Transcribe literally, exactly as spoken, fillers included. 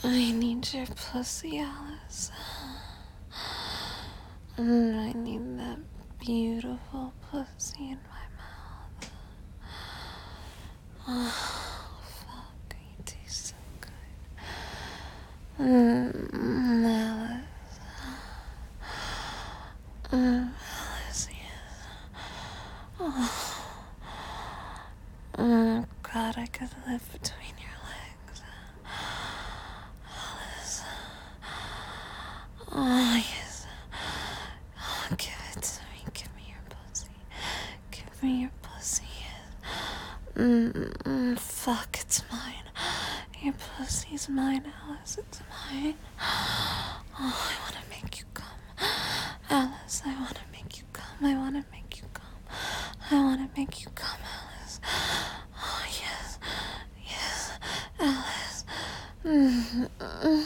I need your pussy, Alice. Mm, I need that beautiful pussy in my mouth. Oh, fuck, you taste so good. Mm, Alice. Mm, Alice, yes. Oh. Oh, God, I could live between your legs. Alice. Oh, yes. Oh, give it to me. Give me your pussy. Give me your pussy. Mm, mm, fuck, it's mine. Your pussy's mine, Alice. It's mine. Oh, I want to make you come. Alice, I want to make you come. I want to make you come. I want to make you come, Alice. Oh, yes. Yes. Alice. Mm, mm.